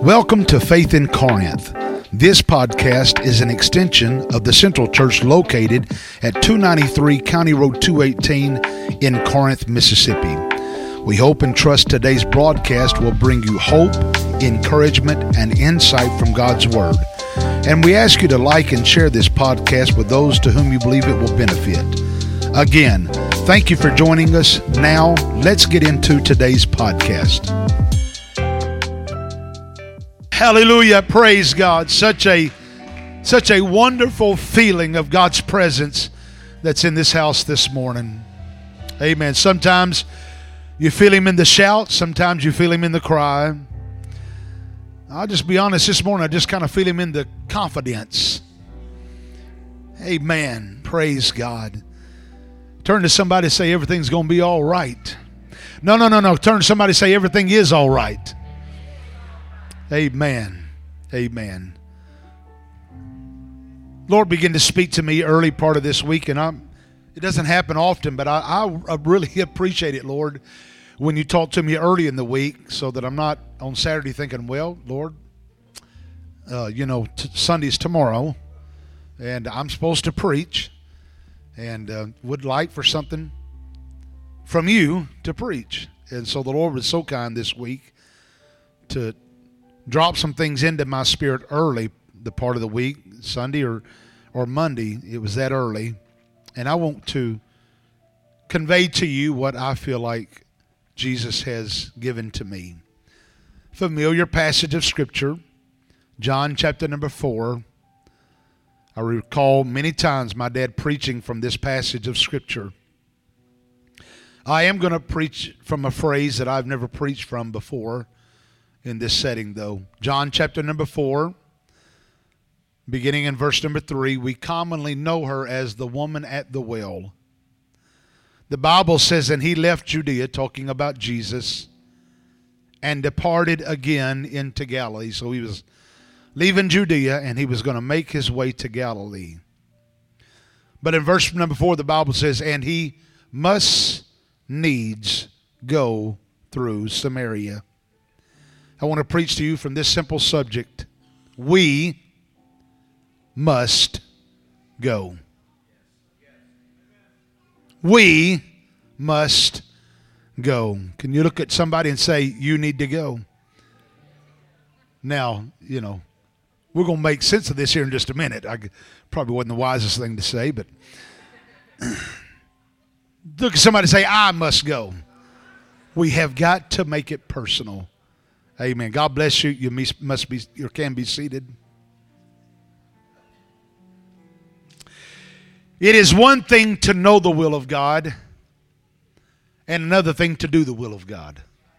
Welcome to Faith in Corinth. This podcast is an extension of the Central Church located at 293 County Road 218 in Corinth, Mississippi. We hope and trust today's broadcast will bring you hope, encouragement, and insight from God's Word. And we ask you to like and share this podcast with those to whom you believe it will benefit. Again, thank you for joining us. Now, let's get into today's podcast. Hallelujah. Praise God. Such a wonderful feeling of God's presence that's in this house this morning. Amen. Sometimes you feel Him in the shout. Sometimes you feel Him in the cry. I'll just be honest, this morning I just kind of feel Him in the confidence. Amen. Praise God. Turn to somebody and say everything's going to be all right. No. Turn to somebody and say everything is all right. Amen. Amen. Lord began to speak to me early part of this week, and it doesn't happen often, but I really appreciate it, Lord, when you talk to me early in the week so that I'm not on Saturday thinking, well, Lord, Sunday's tomorrow, and I'm supposed to preach, and would like for something from you to preach. And so the Lord was so kind this week to drop some things into my spirit early, the part of the week, Sunday or Monday. It was that early. And I want to convey to you what I feel like Jesus has given to me. Familiar passage of Scripture, John chapter number 4. I recall many times my dad preaching from this passage of Scripture. I am going to preach from a phrase that I've never preached from before in this setting, though. John chapter number 4, beginning in verse number 3, we commonly know her as the woman at the well. The Bible says, and he left Judea, talking about Jesus, and departed again into Galilee. So he was leaving Judea, and he was going to make his way to Galilee. But in verse number 4, the Bible says, and he must needs go through Samaria. I want to preach to you from this simple subject. We must go. We must go. Can you look at somebody and say, you need to go? Now, we're going to make sense of this here in just a minute. Probably wasn't the wisest thing to say, but look at somebody and say, I must go. We have got to make it personal. Amen. God bless you. You must be or can be seated. It is one thing to know the will of God and another thing to do the will of God.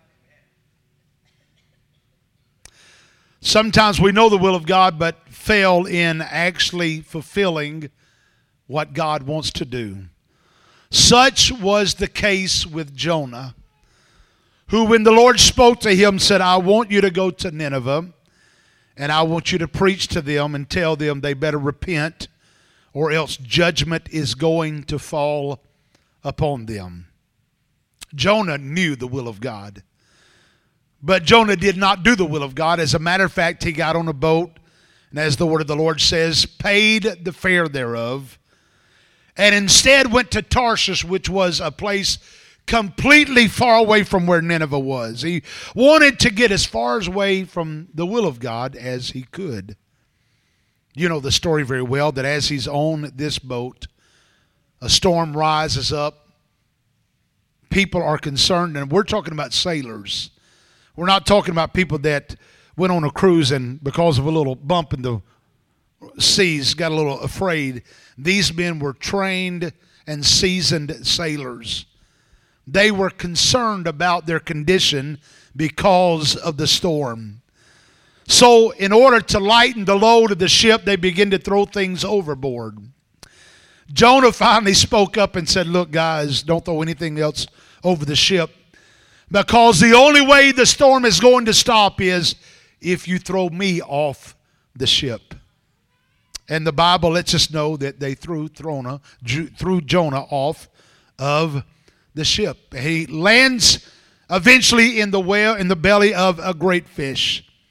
Sometimes we know the will of God but fail in actually fulfilling what God wants to do. Such was the case with Jonah, who when the Lord spoke to him said, I want you to go to Nineveh and I want you to preach to them and tell them they better repent or else judgment is going to fall upon them. Jonah knew the will of God, but Jonah did not do the will of God. As a matter of fact, he got on a boat and, as the word of the Lord says, paid the fare thereof and instead went to Tarshish, which was a place completely far away from where Nineveh was. He wanted to get as far away from the will of God as he could. You know the story very well, that as he's on this boat, a storm rises up. People are concerned, and we're talking about sailors. We're not talking about people that went on a cruise and because of a little bump in the seas got a little afraid. These men were trained and seasoned sailors. They were concerned about their condition because of the storm. So in order to lighten the load of the ship, they began to throw things overboard. Jonah finally spoke up and said, look, guys, don't throw anything else over the ship, because the only way the storm is going to stop is if you throw me off the ship. And the Bible lets us know that they threw Jonah off of the ship. He lands eventually in the belly of a great fish.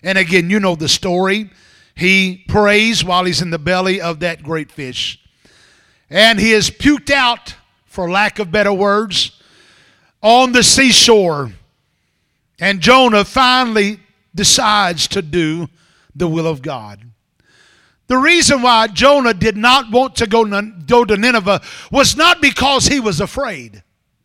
And again, you know the story. He prays while he's in the belly of that great fish. And he is puked out, for lack of better words, on the seashore. And Jonah finally decides to do the will of God. The reason why Jonah did not want to go to Nineveh was not because he was afraid.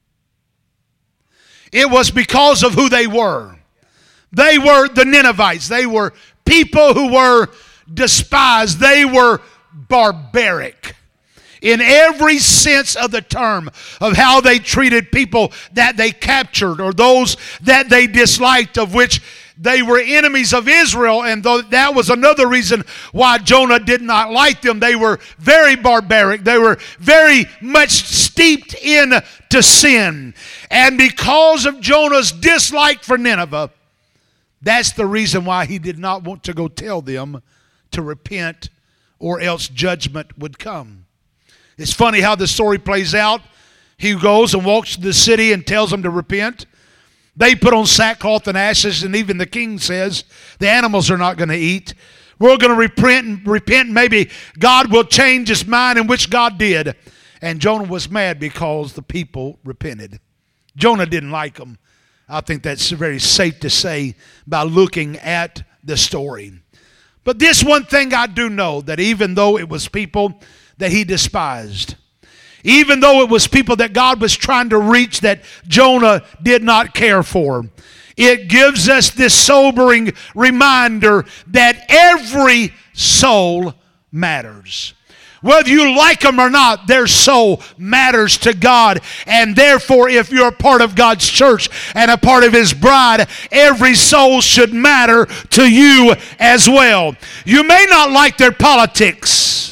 It was because of who they were. They were the Ninevites. They were people who were despised. They were barbaric in every sense of the term, of how they treated people that they captured or those that they disliked, of which they were enemies of Israel. And though that was another reason why Jonah did not like them. They were very barbaric. They were very much steeped into sin. And because of Jonah's dislike for Nineveh, that's the reason why he did not want to go tell them to repent, or else judgment would come. It's funny how the story plays out. He goes and walks to the city and tells them to repent. They put on sackcloth and ashes, and even the king says the animals are not going to eat. We're going to repent, and maybe God will change his mind, in which God did. And Jonah was mad because the people repented. Jonah didn't like them. I think that's very safe to say by looking at the story. But this one thing I do know, that even though it was people that he despised, even though it was people that God was trying to reach that Jonah did not care for, it gives us this sobering reminder that every soul matters. Whether you like them or not, their soul matters to God. And therefore, if you're a part of God's church and a part of his bride, every soul should matter to you as well. You may not like their politics.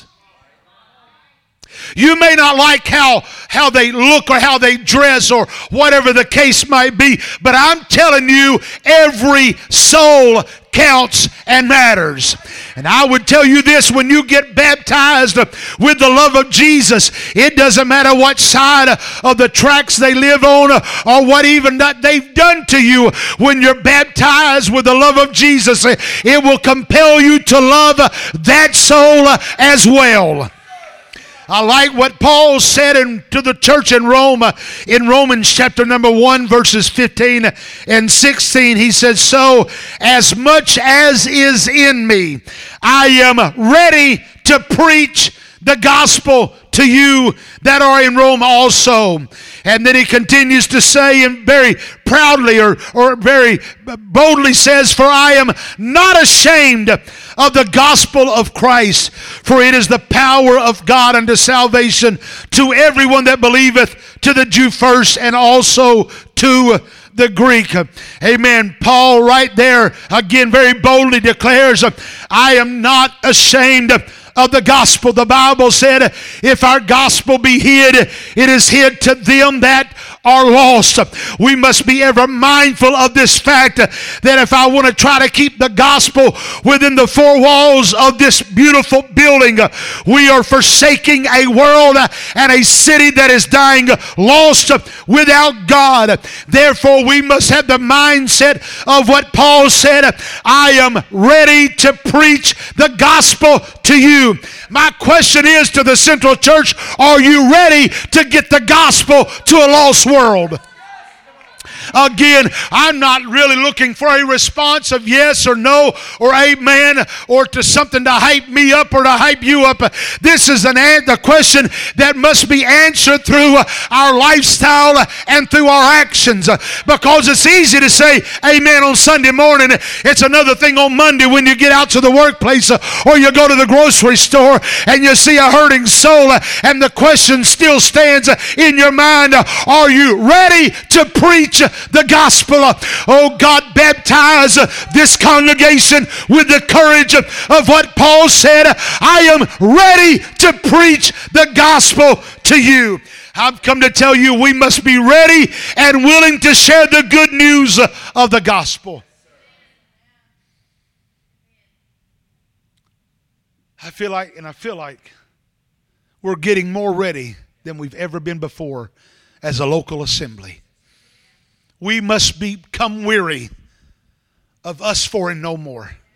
You may not like how they look or how they dress or whatever the case might be. But I'm telling you, every soul counts and matters. And I would tell you this: when you get baptized with the love of Jesus, it doesn't matter what side of the tracks they live on or what even that they've done to you. When you're baptized with the love of Jesus, it will compel you to love that soul as well. I like what Paul said to the church in Rome, in Romans chapter number 1, verses 15 and 16. He said, "So as much as is in me, I am ready to preach the gospel to you that are in Rome also." And then he continues to say, and very proudly or very boldly says, "For I am not ashamed of the gospel of Christ, for it is the power of God unto salvation to everyone that believeth, to the Jew first, and also to the Greek." Amen. Paul right there again very boldly declares, "I am not ashamed of the gospel." The Bible said, if our gospel be hid, it is hid to them that are lost. We must be ever mindful of this fact, that if I want to try to keep the gospel within the four walls of this beautiful building, we are forsaking a world and a city that is dying lost without God. Therefore, we must have the mindset of what Paul said, "I am ready to preach the gospel to you." My question is to the Central Church, are you ready to get the gospel to a lost world? Again, I'm not really looking for a response of yes or no or amen or to something to hype me up or to hype you up. This is the question that must be answered through our lifestyle and through our actions. Because it's easy to say amen on Sunday morning. It's another thing on Monday when you get out to the workplace or you go to the grocery store and you see a hurting soul, and the question still stands in your mind, are you ready to preach the gospel? Oh God, baptize this congregation with the courage of what Paul said, "I am ready to preach the gospel to you." I've come to tell you, we must be ready and willing to share the good news of the gospel. I feel like we're getting more ready than we've ever been before as a local assembly. We must become weary of us for and no more.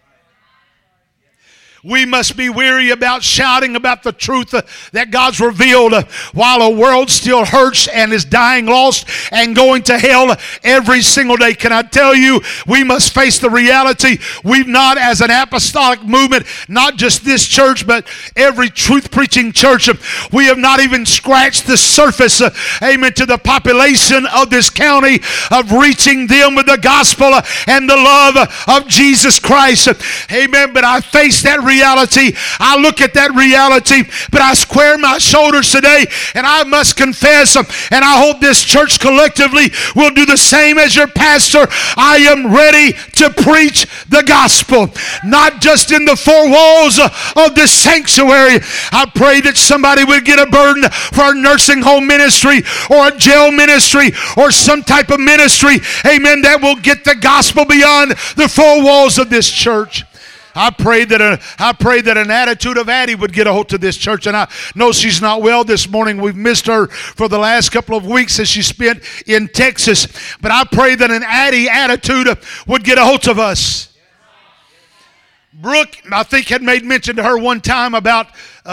We must be weary about shouting about the truth that God's revealed while a world still hurts and is dying lost and going to hell every single day. Can I tell you, we must face the reality. We've not, as an apostolic movement, not just this church, but every truth-preaching church, we have not even scratched the surface, amen, to the population of this county of reaching them with the gospel and the love of Jesus Christ. Amen. But I face that reality. I look at that reality, but I square my shoulders today, and I must confess, and I hope this church collectively will do the same as your pastor. I am ready to preach the gospel, not just in the four walls of this sanctuary. I pray that somebody would get a burden for a nursing home ministry or a jail ministry or some type of ministry, amen, that will get the gospel beyond the four walls of this church. I pray that an attitude of Addie would get a hold of this church. And I know she's not well this morning. We've missed her for the last couple of weeks as she spent in Texas. But I pray that an Addie attitude would get a hold of us. Brooke, I think, had made mention to her one time about,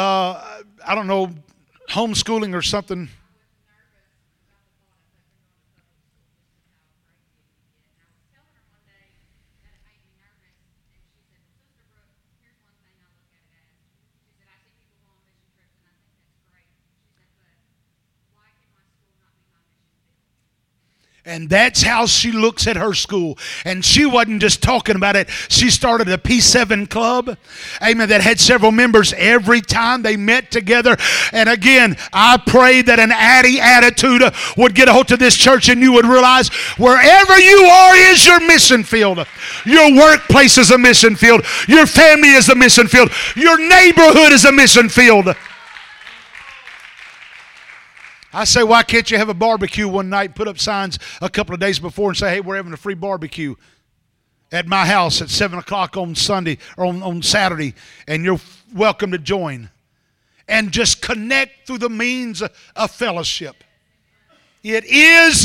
homeschooling or something. And that's how she looks at her school. And she wasn't just talking about it. She started a P7 club, amen, that had several members every time they met together. And again, I pray that an Addie attitude would get a hold of this church, and you would realize wherever you are is your mission field. Your workplace is a mission field. Your family is a mission field. Your neighborhood is a mission field. I say, why can't you have a barbecue one night, put up signs a couple of days before and say, hey, we're having a free barbecue at my house at 7 o'clock on Sunday or on Saturday, and you're welcome to join. And just connect through the means of fellowship. It is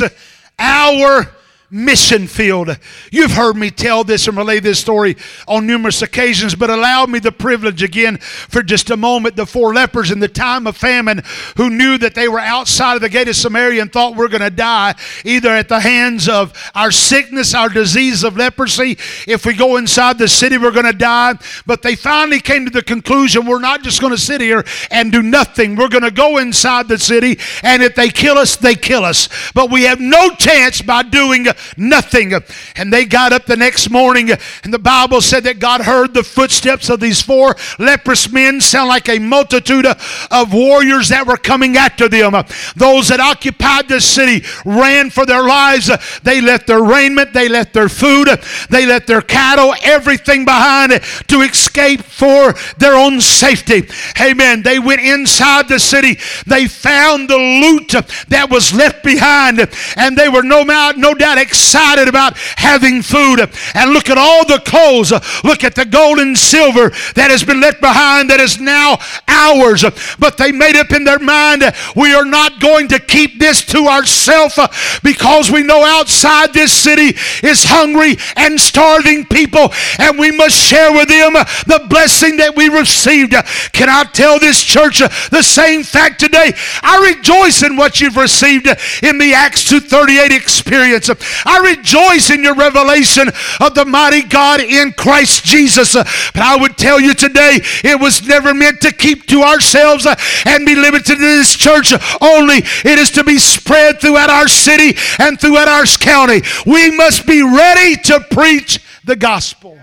our mission field. You've heard me tell this and relay this story on numerous occasions, but allow me the privilege again for just a moment. The 4 lepers in the time of famine who knew that they were outside of the gate of Samaria and thought we're going to die either at the hands of our sickness, our disease of leprosy. If we go inside the city, we're going to die. But they finally came to the conclusion, we're not just going to sit here and do nothing. We're going to go inside the city, and if they kill us, they kill us. But we have no chance by doing nothing. And they got up the next morning, and the Bible said that God heard the footsteps of these 4 leprous men sound like a multitude of warriors that were coming after them. Those that occupied the city ran for their lives. They left their raiment, they left their food, they left their cattle, everything behind to escape for their own safety. Amen. They went inside the city. They found the loot that was left behind, and they were no doubt excited about having food. And look at all the clothes. Look at the gold and silver that has been left behind that is now ours. But they made up in their mind, we are not going to keep this to ourselves, because we know outside this city is hungry and starving people, and we must share with them the blessing that we received. Can I tell this church the same fact today? I rejoice in what you've received in the Acts 2:38 experience. I rejoice in your revelation of the mighty God in Christ Jesus. But I would tell you today, it was never meant to keep to ourselves and be limited to this church only. It is to be spread throughout our city and throughout our county. We must be ready to preach the gospel.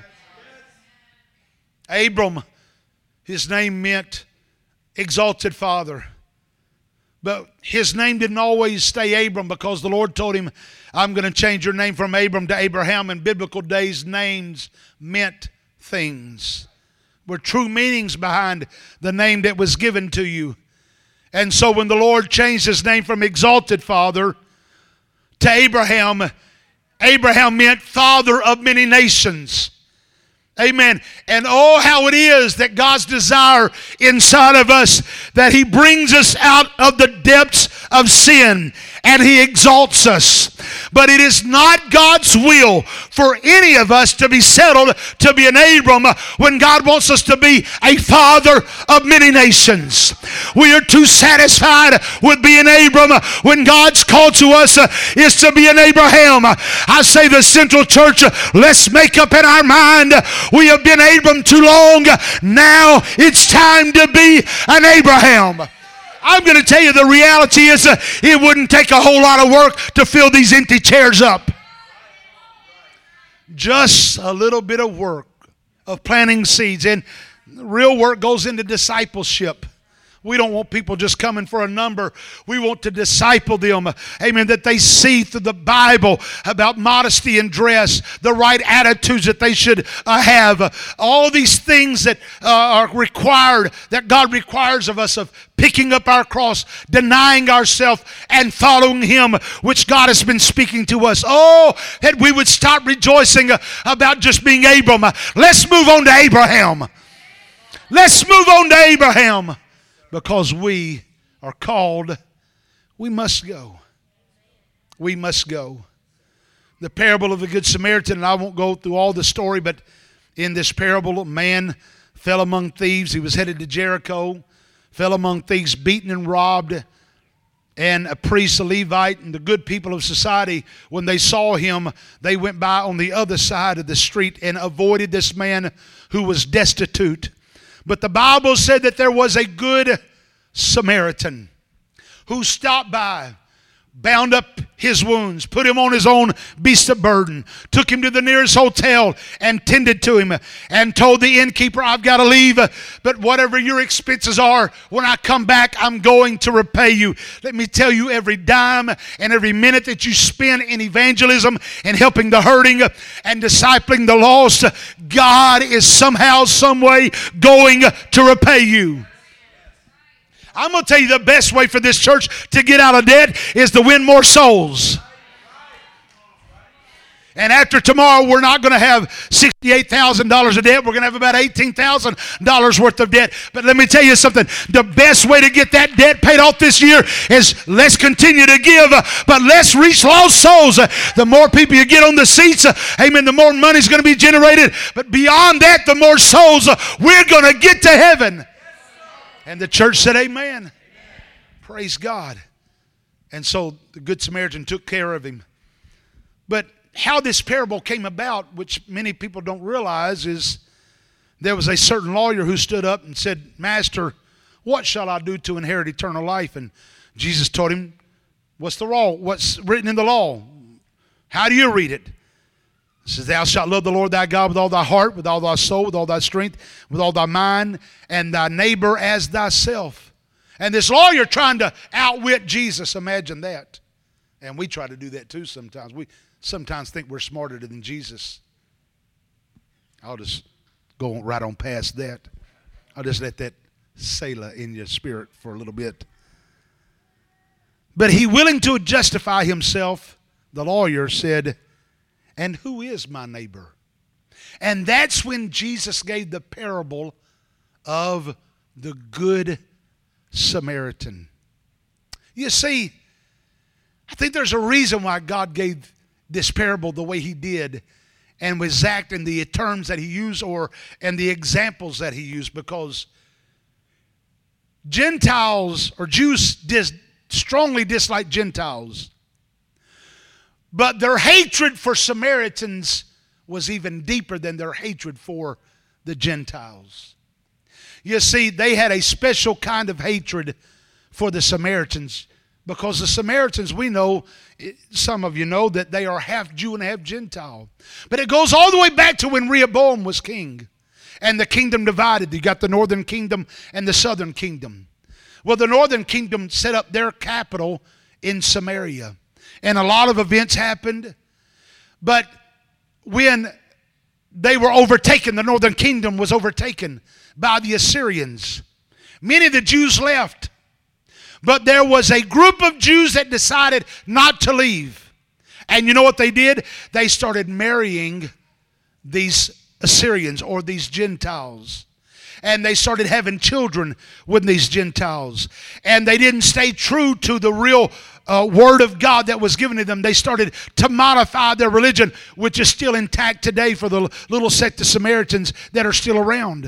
Abram, his name meant exalted father. But his name didn't always stay Abram, because the Lord told him, I'm going to change your name from Abram to Abraham. In biblical days, names meant things. Were true meanings behind the name that was given to you. And so when the Lord changed his name from exalted father to Abraham, Abraham meant father of many nations. Amen. And oh, how it is that God's desire inside of us, that He brings us out of the depths of sin and He exalts us. But it is not God's will for any of us to be settled to be an Abram when God wants us to be a father of many nations. We are too satisfied with being Abram when God's call to us is to be an Abraham. I say, the Central Church, let's make up in our mind, we have been Abram too long. Now it's time to be an Abraham. I'm going to tell you, the reality is it wouldn't take a whole lot of work to fill these empty chairs up. Just a little bit of work of planting seeds. And real work goes into discipleship. We don't want people just coming for a number. We want to disciple them. Amen. That they see through the Bible about modesty and dress, the right attitudes that they should have. All these things that are required, that God requires of us, of picking up our cross, denying ourselves, and following Him, which God has been speaking to us. Oh, that we would stop rejoicing about just being Abram. Let's move on to Abraham. Let's move on to Abraham. Because we are called, we must go. We must go. The parable of the Good Samaritan, and I won't go through all the story, but in this parable, a man fell among thieves. He was headed to Jericho, fell among thieves, beaten and robbed. And a priest, a Levite, and the good people of society, when they saw him, they went by on the other side of the street and avoided this man who was destitute. But the Bible said that there was a good Samaritan who stopped by, bound up his wounds, put him on his own beast of burden, took him to the nearest hotel and tended to him, and told the innkeeper, I've got to leave, but whatever your expenses are, when I come back, I'm going to repay you. Let me tell you, every dime and every minute that you spend in evangelism and helping the hurting and discipling the lost, God is somehow, some way going to repay you. I'm going to tell you, the best way for this church to get out of debt is to win more souls. And after tomorrow, we're not going to have $68,000 of debt. We're going to have about $18,000 worth of debt. But let me tell you something. The best way to get that debt paid off this year is let's continue to give, but let's reach lost souls. The more people you get on the seats, amen, the more money's going to be generated. But beyond that, the more souls we're going to get to heaven. And the church said, amen. Amen. Praise God. And so the Good Samaritan took care of him. But how this parable came about, which many people don't realize, is there was a certain lawyer who stood up and said, Master, what shall I do to inherit eternal life? And Jesus told him, what's the law? What's written in the law? How do you read it? It says, thou shalt love the Lord thy God with all thy heart, with all thy soul, with all thy strength, with all thy mind, and thy neighbor as thyself. And this lawyer trying to outwit Jesus, imagine that. And we try to do that too sometimes. We sometimes think we're smarter than Jesus. I'll just go right on past that. I'll just let that sail in your spirit for a little bit. But he, willing to justify himself, the lawyer said, and who is my neighbor? And that's when Jesus gave the parable of the Good Samaritan. You see, I think there's a reason why God gave this parable the way He did and was exact in the terms that He used and the examples that He used, because Gentiles or Jews strongly dislike Gentiles. But their hatred for Samaritans was even deeper than their hatred for the Gentiles. You see, they had a special kind of hatred for the Samaritans, because the Samaritans, we know, some of you know, that they are half Jew and half Gentile. But it goes all the way back to when Rehoboam was king and the kingdom divided. You got the northern kingdom and the southern kingdom. Well, the northern kingdom set up their capital in Samaria. And a lot of events happened. But when they were overtaken, the northern kingdom was overtaken by the Assyrians. Many of the Jews left. But there was a group of Jews that decided not to leave. And you know what they did? They started marrying these Assyrians or these Gentiles. And they started having children with these Gentiles. And they didn't stay true to the real word of God that was given to them, they started to modify their religion, which is still intact today for the little sect of Samaritans that are still around.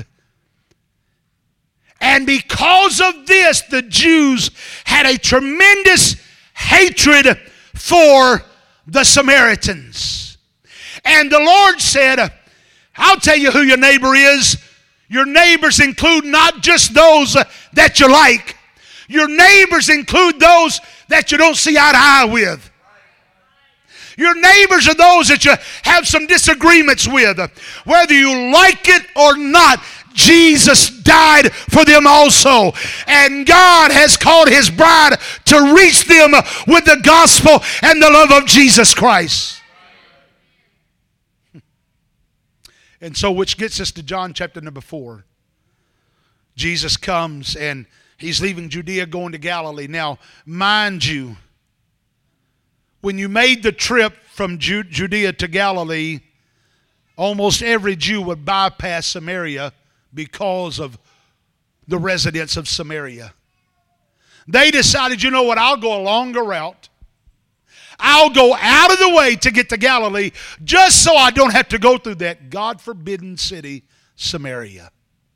And because of this, the Jews had a tremendous hatred for the Samaritans. And the Lord said, I'll tell you who your neighbor is. Your neighbors include not just those that you like. Your neighbors include those that you don't see eye to eye with. Your neighbors are those that you have some disagreements with. Whether you like it or not, Jesus died for them also. And God has called His bride to reach them with the gospel and the love of Jesus Christ. And so, which gets us to John chapter number 4. Jesus comes and He's leaving Judea going to Galilee. Now, mind you, when you made the trip from Judea to Galilee, almost every Jew would bypass Samaria because of the residents of Samaria. They decided, you know what, I'll go a longer route. I'll go out of the way to get to Galilee just so I don't have to go through that God-forbidden city, Samaria.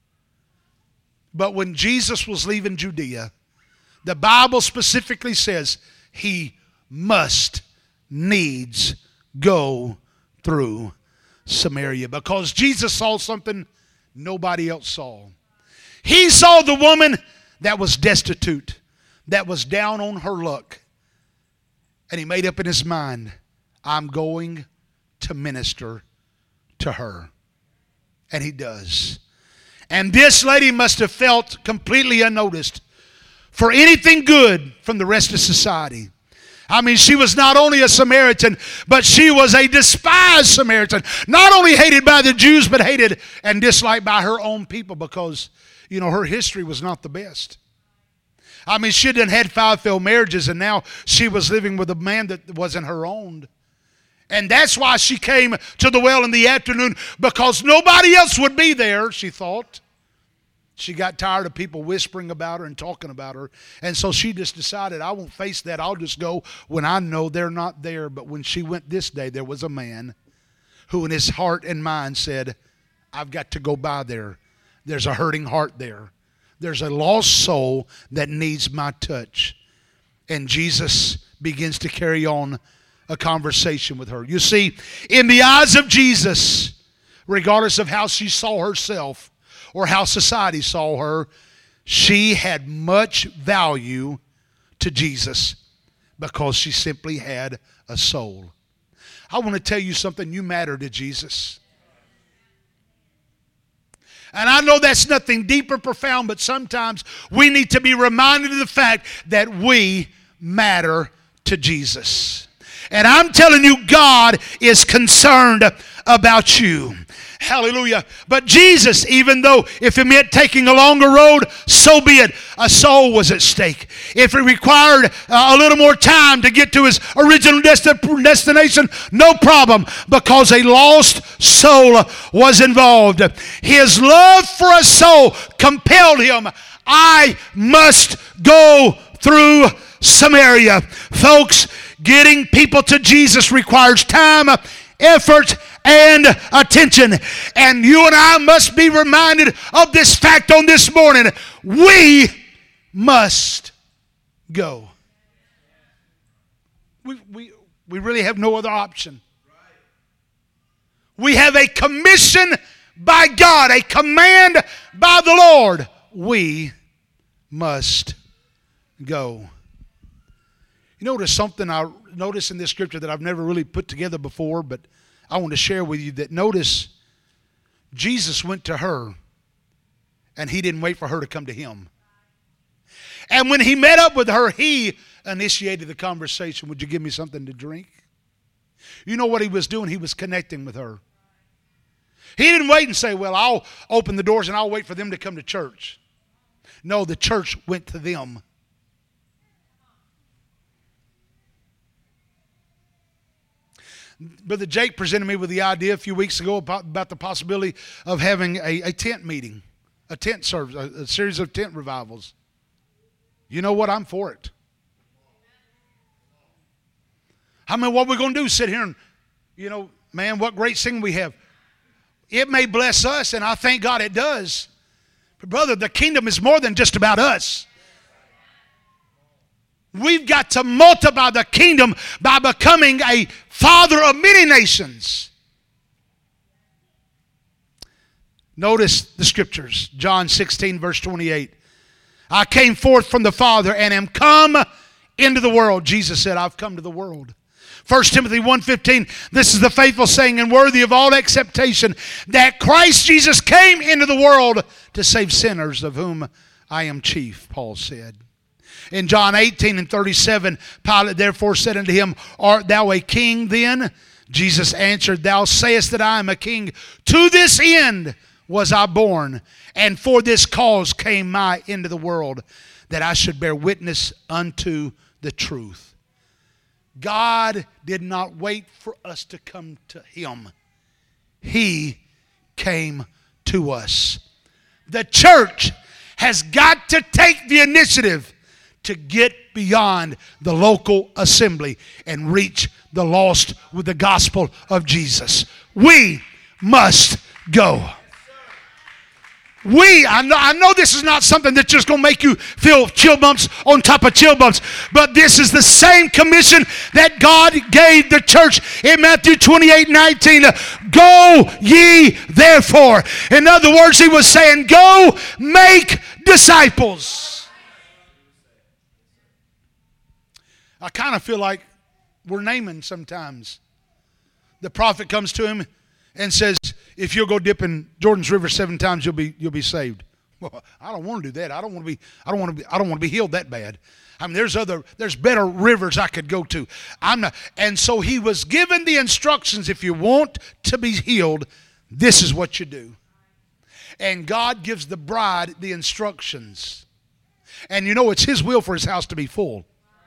But when Jesus was leaving Judea, the Bible specifically says He must needs go through Samaria, because Jesus saw something nobody else saw. He saw the woman that was destitute, that was down on her luck. And He made up in His mind, I'm going to minister to her. And He does. And this lady must have felt completely unnoticed for anything good from the rest of society. I mean, she was not only a Samaritan, but she was a despised Samaritan. Not only hated by the Jews, but hated and disliked by her own people because, you know, her history was not the best. I mean, she had had 5 failed marriages, and now she was living with a man that wasn't her own. And that's why she came to the well in the afternoon, because nobody else would be there, she thought. She got tired of people whispering about her and talking about her. And so she just decided, I won't face that. I'll just go when I know they're not there. But when she went this day, there was a man who in his heart and mind said, I've got to go by there. There's a hurting heart there. There's a lost soul that needs my touch. And Jesus begins to carry on a conversation with her. You see, in the eyes of Jesus, regardless of how she saw herself or how society saw her, she had much value to Jesus because she simply had a soul. I want to tell you something. You matter to Jesus. And I know that's nothing deep or profound, but sometimes we need to be reminded of the fact that we matter to Jesus. And I'm telling you, God is concerned about you. Hallelujah. But Jesus, even though if it meant taking a longer road, so be it. A soul was at stake. If it required a little more time to get to His original destination, no problem, because a lost soul was involved. His love for a soul compelled Him. I must go through Samaria. Folks, getting people to Jesus requires time, effort, and attention. And you and I must be reminded of this fact on this morning. We must go. We really have no other option. We have a commission by God, a command by the Lord. We must go. You know, there's something I noticed in this scripture that I've never really put together before, but I want to share with you that notice Jesus went to her and He didn't wait for her to come to Him. And when He met up with her, He initiated the conversation. Would you give me something to drink? You know what He was doing? He was connecting with her. He didn't wait and say, well, I'll open the doors and I'll wait for them to come to church. No, the church went to them. Brother Jake presented me with the idea a few weeks ago about the possibility of having a tent meeting, a tent service, a series of tent revivals. You know what? I'm for it. I mean, what we're going to do, sit here and, man, what great singing we have. It may bless us, and I thank God it does. But brother, the kingdom is more than just about us. We've got to multiply the kingdom by becoming a father of many nations. Notice the scriptures. John 16, verse 28. I came forth from the Father and am come into the world. Jesus said, I've come to the world. 1 Timothy 1:15, this is the faithful saying and worthy of all acceptation, that Christ Jesus came into the world to save sinners, of whom I am chief, Paul said. In John 18 and 37, Pilate therefore said unto him, art thou a king then? Jesus answered, thou sayest that I am a king. To this end was I born, and for this cause came I into the world, that I should bear witness unto the truth. God did not wait for us to come to Him. He came to us. The church has got to take the initiative to get beyond the local assembly and reach the lost with the gospel of Jesus. We must go. I know this is not something that's just going to make you feel chill bumps on top of chill bumps, but this is the same commission that God gave the church in Matthew 28:19. Go ye therefore. In other words, He was saying, go make disciples. I kind of feel like we're naming sometimes. The prophet comes to him and says, if you'll go dip in Jordan's River 7 times, you'll be saved. Well, I don't want to do that. I don't want to be healed that bad. I mean, there's better rivers I could go to. And so he was given the instructions. If you want to be healed, this is what you do. And God gives the bride the instructions. And it's His will for His house to be full.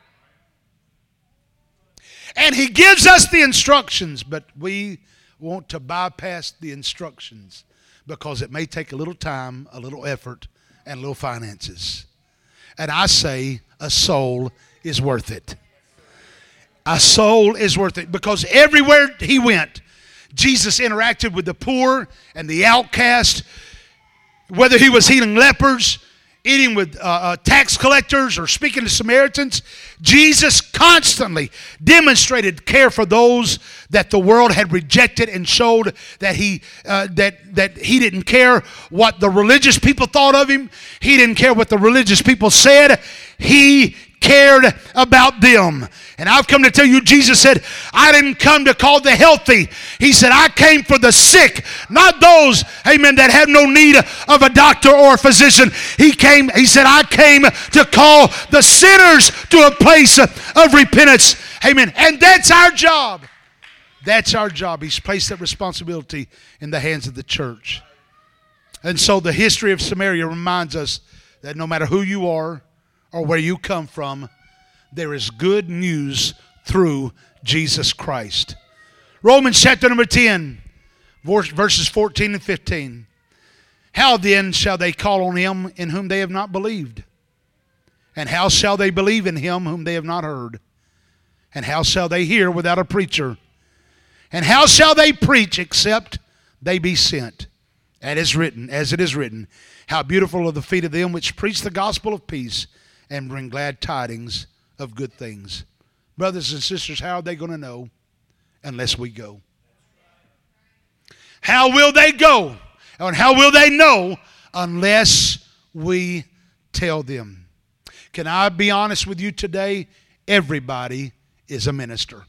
And He gives us the instructions, but we want to bypass the instructions because it may take a little time, a little effort, and a little finances. And I say a soul is worth it. A soul is worth it because everywhere He went, Jesus interacted with the poor and the outcast, whether He was healing lepers, eating with tax collectors, or speaking to Samaritans. Jesus constantly demonstrated care for those that the world had rejected and showed that He didn't care what the religious people thought of Him. He didn't care what the religious people said. He cared about them. And I've come to tell you, Jesus said, I didn't come to call the healthy. He said, I came for the sick, not those, amen, that have no need of a doctor or a physician. He said, I came to call the sinners to a place of repentance. Amen. And that's our job. That's our job. He's placed that responsibility in the hands of the church. And so the history of Samaria reminds us that no matter who you are or where you come from, there is good news through Jesus Christ. Romans chapter number 10, verses 14 and 15. How then shall they call on Him in whom they have not believed? And how shall they believe in Him whom they have not heard? And how shall they hear without a preacher? And how shall they preach except they be sent? As it is written, how beautiful are the feet of them which preach the gospel of peace and bring glad tidings of good things. Brothers and sisters, how are they going to know unless we go? How will they go? And how will they know unless we tell them? Can I be honest with you today? Everybody is a minister.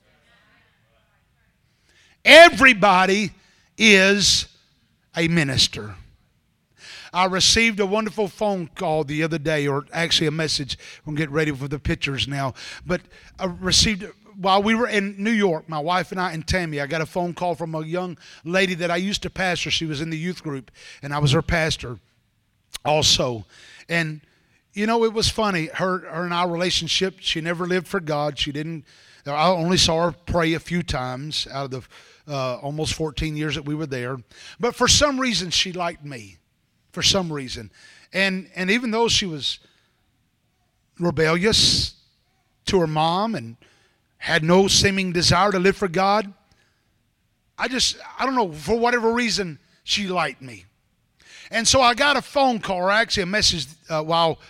Everybody is a minister. I received a wonderful phone call the other day, or actually a message. We'll get ready for the pictures now. But I received, while we were in New York, my wife and I and Tammy, I got a phone call from a young lady that I used to pastor. She was in the youth group, and I was her pastor also. And, it was funny. Her and our relationship, she never lived for God. I only saw her pray a few times out of the almost 14 years that we were there. But for some reason, she liked me. For some reason. And even though she was rebellious to her mom and had no seeming desire to live for God. I don't know, for whatever reason, she liked me. And so I got a phone call, or actually a message it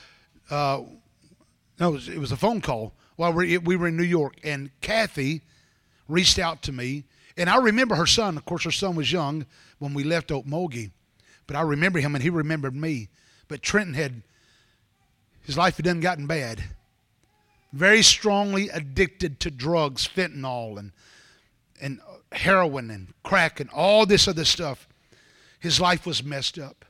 was a phone call while we were in New York. And Kathy reached out to me. And I remember her son. Of course, her son was young when we left Okmulgee. But I remember him, and he remembered me. But Trenton his life had done gotten bad. Very strongly addicted to drugs, fentanyl, and heroin, and crack, and all this other stuff. His life was messed up.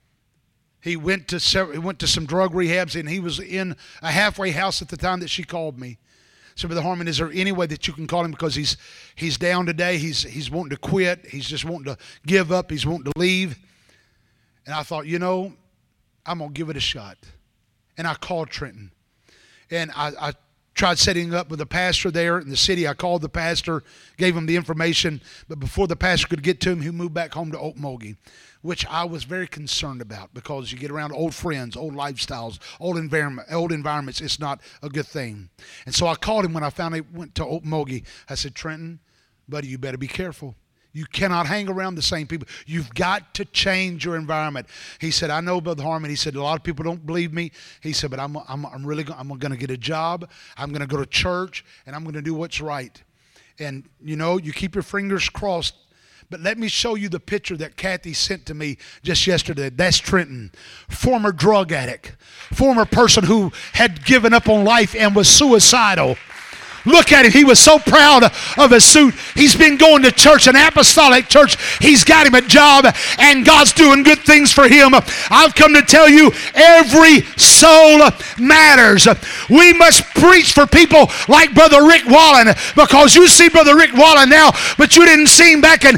He went to some drug rehabs, and he was in a halfway house at the time that she called me. So, Brother Harmon, is there any way that you can call him, because he's down today? He's wanting to quit. He's just wanting to give up. He's wanting to leave. And I thought, I'm going to give it a shot. And I called Trenton. And I tried setting up with a pastor there in the city. I called the pastor, gave him the information. But before the pastor could get to him, he moved back home to Okmulgee, which I was very concerned about, because you get around old friends, old lifestyles, old environments. It's not a good thing. And so I called him when I found he went to Okmulgee. I said, Trenton, buddy, you better be careful. You cannot hang around the same people. You've got to change your environment. He said, I know, Brother Harmon. He said, a lot of people don't believe me. He said, but I'm going to get a job. I'm going to go to church, and I'm going to do what's right. And, you keep your fingers crossed. But let me show you the picture that Kathy sent to me just yesterday. That's Trenton, former drug addict, former person who had given up on life and was suicidal. Look at him. He was so proud of his suit. He's been going to church, an apostolic church. He's got him a job, and God's doing good things for him. I've come to tell you, every soul matters. We must preach for people like Brother Rick Wallen, because you see Brother Rick Wallen now, but you didn't see him back in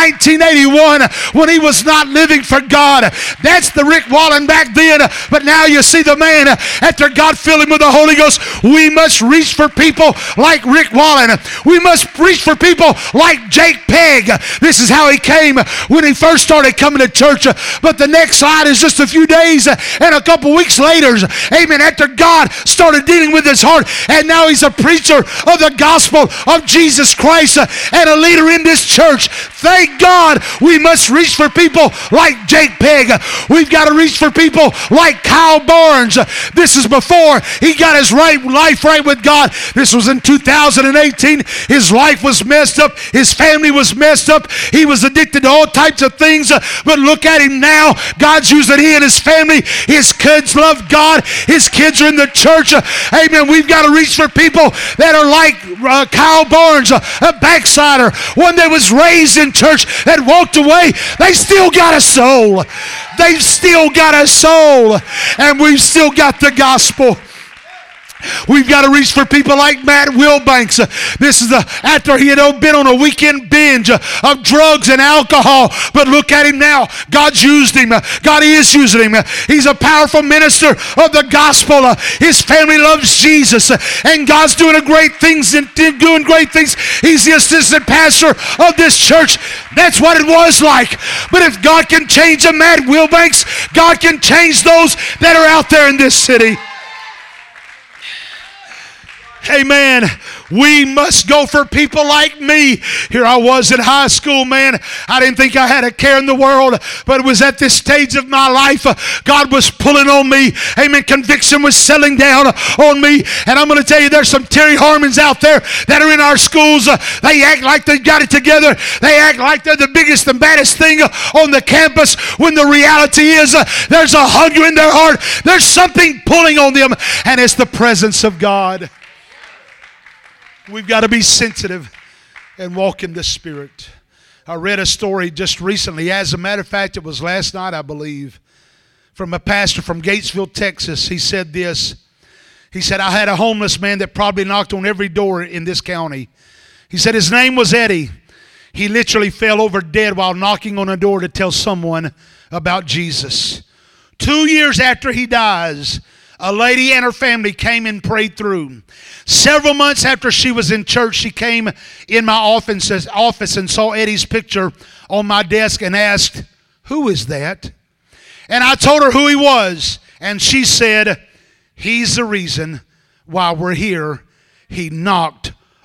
1981 when he was not living for God. That's the Rick Wallen back then, but now you see the man after God filled him with the Holy Ghost. We must reach for people like Rick Wallen. We must preach for people like Jake Pegg. This is how he came when he first started coming to church. But the next slide is just a few days and a couple weeks later, amen, after God started dealing with his heart, and now he's a preacher of the gospel of Jesus Christ and a leader in this church. Thank God. We must reach for people like Jake Pegg. We've got to reach for people like Kyle Barnes. This is before he got his life right with God. This was in 2018. His life was messed up. His family was messed up. He was addicted to all types of things. But look at him now. God's using he and his family. His kids love God. His kids are in the church. Amen. We've got to reach for people that are like Kyle Barnes, a backslider, one that was raised in church, that walked away. They still got a soul. They've still got a soul. And we've still got the gospel. We've got to reach for people like Matt Wilbanks. This is after he had been on a weekend binge of drugs and alcohol. But look at him now. God's used him. God is using him. He's a powerful minister of the gospel. His family loves Jesus. And God's doing great things and doing great things. He's the assistant pastor of this church. That's what it was like. But if God can change a Matt Wilbanks, God can change those that are out there in this city. Amen. We must go for people like me. Here I was in high school, man. I didn't think I had a care in the world, but it was at this stage of my life, God was pulling on me. Amen. Conviction was settling down on me. And I'm going to tell you, there's some Terry Harmons out there that are in our schools. They act like they got it together. They act like they're the biggest and baddest thing on the campus, when the reality is there's a hunger in their heart. There's something pulling on them, and it's the presence of God. We've got to be sensitive and walk in the Spirit. I read a story just recently. As a matter of fact, it was last night, I believe, from a pastor from Gatesville, Texas. He said this. He said, I had a homeless man that probably knocked on every door in this county. He said his name was Eddie. He literally fell over dead while knocking on a door to tell someone about Jesus. 2 years after he dies, a lady and her family came and prayed through. Several months after she was in church, she came in my office and saw Eddie's picture on my desk and asked, "Who is that?" And I told her who he was. And she said, "He's the reason why we're here. He knocked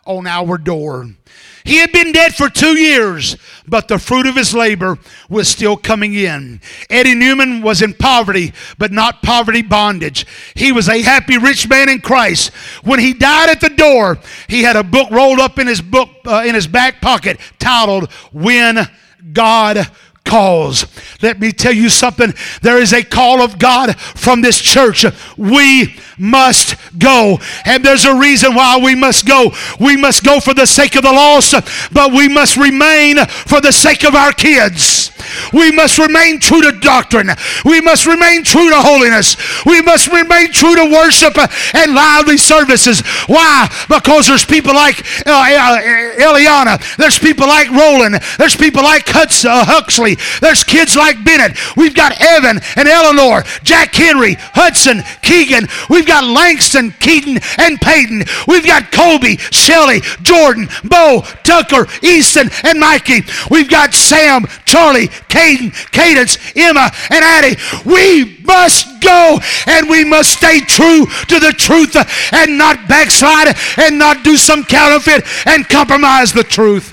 on our door. He had been dead for 2 years, but the fruit of his labor was still coming in. Eddie Newman was in poverty, but not poverty bondage. He was a happy rich man in Christ. When he died at the door, he had a book rolled up in his back pocket titled "When God Calls." Let me tell you something. There is a call of God from this church. We must go. And there's a reason why we must go. We must go for the sake of the lost, but we must remain for the sake of our kids. We must remain true to doctrine. We must remain true to holiness. We must remain true to worship and lively services. Why? Because there's people like Eliana. There's people like Roland. There's people like Huxley. There's kids like Bennett. We've got Evan and Eleanor, Jack Henry, Hudson, Keegan. We've got Langston, Keaton, and Peyton. We've got Colby, Shelley, Jordan, Bo, Tucker, Easton, and Mikey. We've got Sam, Charlie, Caden, Cadence, Emma, and Addie. We must go, and we must stay true to the truth and not backslide and not do some counterfeit and compromise the truth.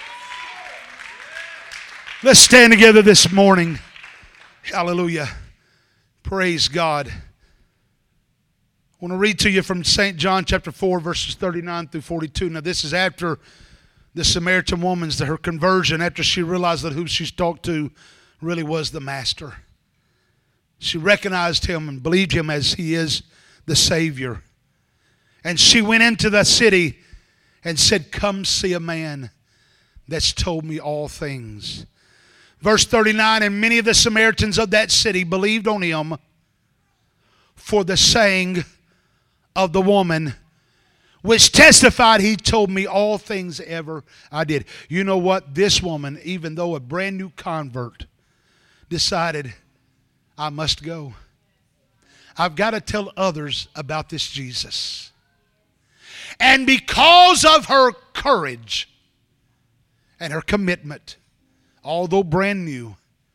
Let's stand together this morning. Hallelujah. Praise God. I want to read to you from St. John chapter 4, verses 39 through 42. Now, this is after the Samaritan woman's, her conversion, after she realized that who she's talked to really was the Master. She recognized him and believed him as he is the Savior. And she went into the city and said, "Come see a man that's told me all things." Verse 39, and many of the Samaritans of that city believed on him for the saying of the woman, which testified, "He told me all things ever I did." You know what? This woman, even though a brand new convert, decided, I must go. I've got to tell others about this Jesus. And because of her courage and her commitment, although brand new,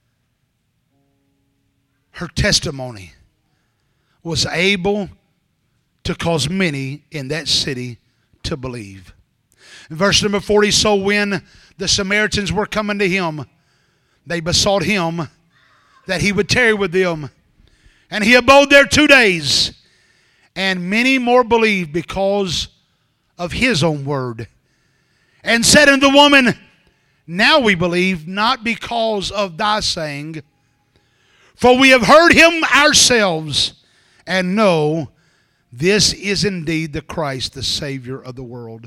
her testimony was able to cause many in that city to believe. In verse number 40, so when the Samaritans were coming to him, they besought him that he would tarry with them. And he abode there 2 days. And many more believed because of his own word. And said unto the woman, now we believe, not because of thy saying, for we have heard him ourselves, and know this is indeed the Christ, the Savior of the world.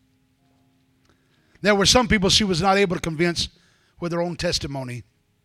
There were some people she was not able to convince with her own testimony.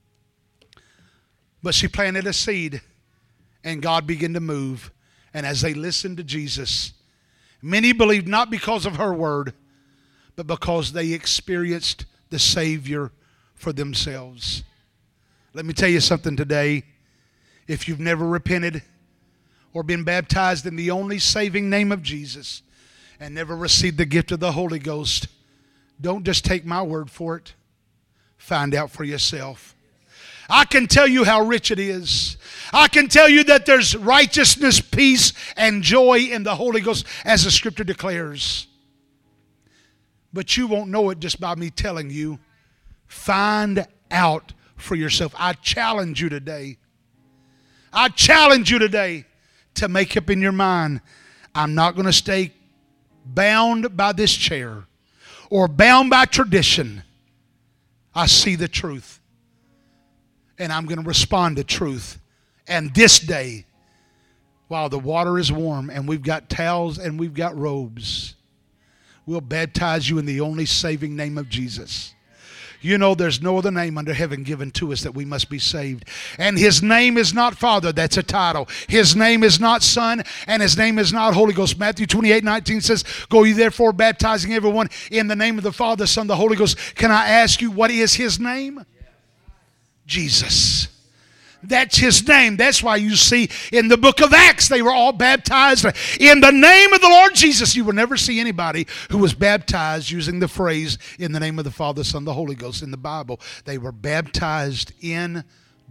But she planted a seed, and God began to move. And as they listened to Jesus, many believed not because of her word, but because they experienced the Savior for themselves. Let me tell you something today. If you've never repented or been baptized in the only saving name of Jesus and never received the gift of the Holy Ghost, don't just take my word for it. Find out for yourself. I can tell you how rich it is. I can tell you that there's righteousness, peace, and joy in the Holy Ghost, as the Scripture declares. But you won't know it just by me telling you. Find out for yourself. I challenge you today. I challenge you today to make up in your mind, I'm not going to stay bound by this chair or bound by tradition. I see the truth. And I'm going to respond to truth. And this day, while the water is warm and we've got towels and we've got robes, we'll baptize you in the only saving name of Jesus. You know there's no other name under heaven given to us that we must be saved. And his name is not Father, that's a title. His name is not Son, and his name is not Holy Ghost. Matthew 28:19 says, go ye therefore baptizing everyone in the name of the Father, Son, the Holy Ghost. Can I ask you, what is his name? Jesus. That's his name. That's why you see in the book of Acts, they were all baptized in the name of the Lord Jesus. You will never see anybody who was baptized using the phrase in the name of the Father, Son, the Holy Ghost in the Bible. They were baptized in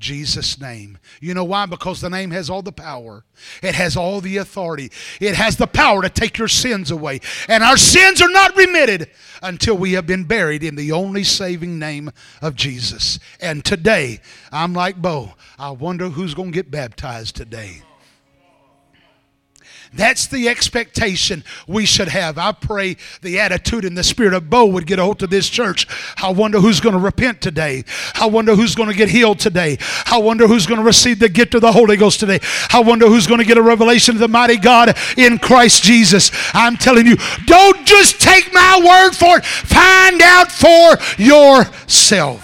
Jesus' name. You know why? Because the name has all the power. It has all the authority. It has the power to take your sins away. And our sins are not remitted until we have been buried in the only saving name of Jesus. And today, I'm like Bo. I wonder who's going to get baptized today. That's the expectation we should have. I pray the attitude and the spirit of Bo would get a hold of this church. I wonder who's going to repent today. I wonder who's going to get healed today. I wonder who's going to receive the gift of the Holy Ghost today. I wonder who's going to get a revelation of the mighty God in Christ Jesus. I'm telling you, don't just take my word for it. Find out for yourself.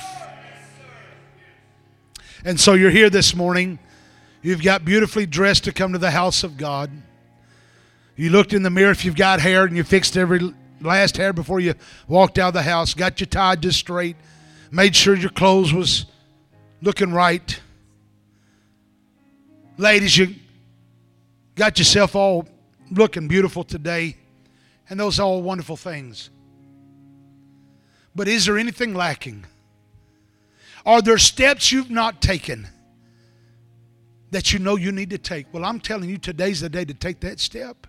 And so you're here this morning. You've got beautifully dressed to come to the house of God. You looked in the mirror if you've got hair, and you fixed every last hair before you walked out of the house. Got you tied just straight. Made sure your clothes was looking right. Ladies, you got yourself all looking beautiful today. And those are all wonderful things. But is there anything lacking? Are there steps you've not taken that you know you need to take? Well, I'm telling you, today's the day to take that step.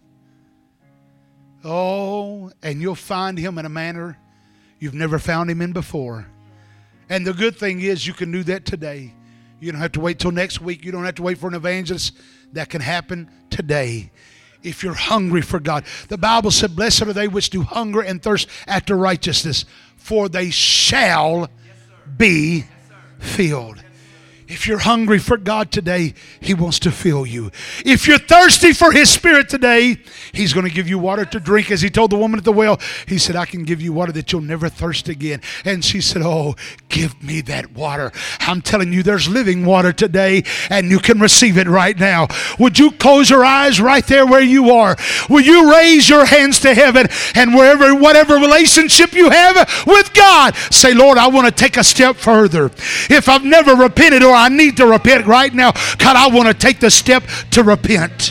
Oh, and you'll find Him in a manner you've never found Him in before. And the good thing is you can do that today. You don't have to wait till next week. You don't have to wait for an evangelist. That can happen today if you're hungry for God. The Bible said, blessed are they which do hunger and thirst after righteousness, for they shall be filled. If you're hungry for God today, He wants to fill you. If you're thirsty for His Spirit today, He's going to give you water to drink. As He told the woman at the well, He said, I can give you water that you'll never thirst again. And she said, oh, give me that water. I'm telling you, there's living water today, and you can receive it right now. Would you close your eyes right there where you are? Will you raise your hands to heaven, and whatever relationship you have with God, say, Lord, I want to take a step further. If I've never repented, or I need to repent right now, God, I want to take the step to repent.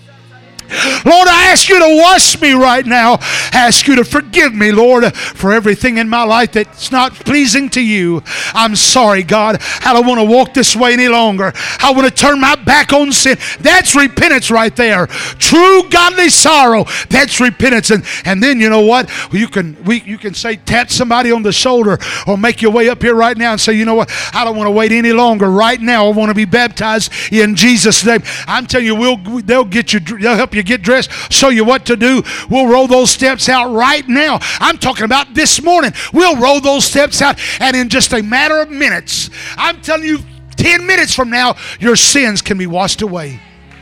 Lord, I ask you to wash me right now. I ask you to forgive me, Lord, for everything in my life that's not pleasing to you. I'm sorry, God. I don't want to walk this way any longer. I want to turn my back on sin. That's repentance right there. True godly sorrow. That's repentance. And then you know what? You can say, tap somebody on the shoulder, or make your way up here right now and say, you know what? I don't want to wait any longer. Right now, I want to be baptized in Jesus' name. I'm telling you, they'll help you get dressed, show you what to do. We'll roll those steps out right now. I'm talking about this morning. We'll roll those steps out, and in just a matter of minutes, I'm telling you, 10 minutes from now, your sins can be washed away.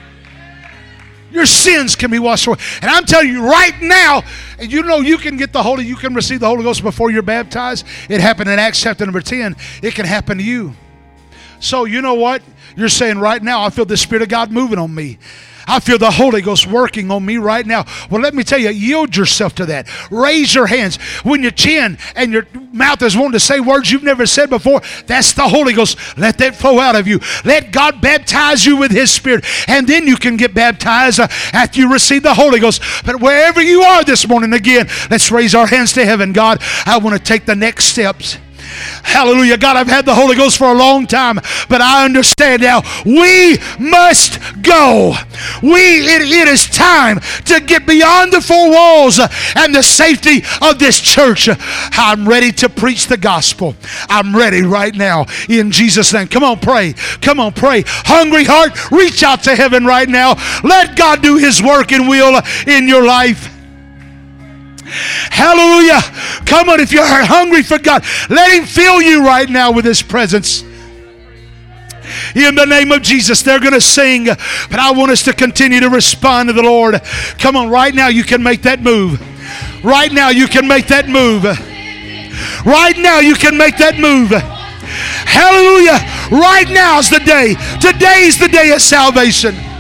Your sins can be washed away. And I'm telling you right now, and you know you can receive the Holy Ghost before you're baptized. It happened in Acts chapter number 10. It can happen to you. So you know what? You're saying right now, I feel the Spirit of God moving on me. I feel the Holy Ghost working on me right now. Well, let me tell you, yield yourself to that. Raise your hands. When your chin and your mouth is wanting to say words you've never said before, that's the Holy Ghost. Let that flow out of you. Let God baptize you with His Spirit, and then you can get baptized after you receive the Holy Ghost. But wherever you are this morning, again, let's raise our hands to heaven. God, I want to take the next steps. Hallelujah. God, I've had the Holy Ghost for a long time, but I understand now we must go. It is time to get beyond the four walls and the safety of this church. I'm ready to preach the gospel. I'm ready right now in Jesus' name. Come on, pray. Come on, pray. Hungry heart, reach out to heaven right now. Let God do His work and will in your life. Hallelujah. Come on, if you're hungry for God, let Him fill you right now with His presence. In the name of Jesus, they're going to sing, but I want us to continue to respond to the Lord. Come on, right now you can make that move. Right now you can make that move. Right now you can make that move. Hallelujah. Right now is the day. Today is the day of salvation.